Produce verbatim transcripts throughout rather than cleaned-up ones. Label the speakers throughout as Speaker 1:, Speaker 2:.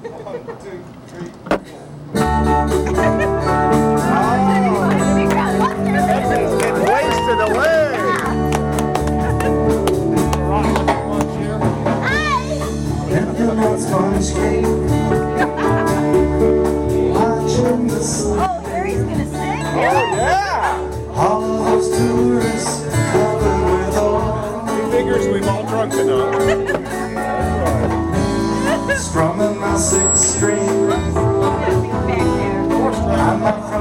Speaker 1: Strumming my sixth string. I'm up from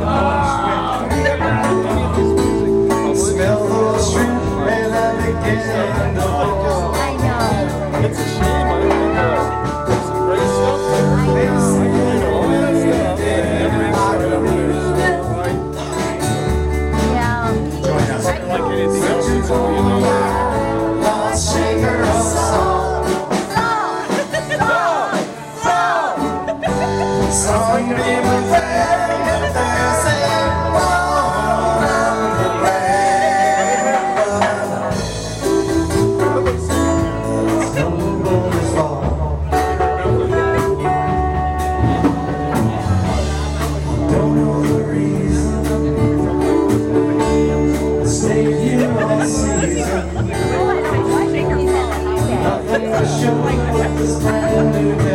Speaker 1: Nashville. Smell those shrimp and I begin to fall. I know. It's a shame. I don't think there's some great stuff there. I know. All that stuff. Yeah. Join us. Like anything else, you know. Lost shaker of song. Song in the way, there's a wall on the land. Snowball's fall. Don't know the reason. Stayed here all season. Nothing to show what this brand new day.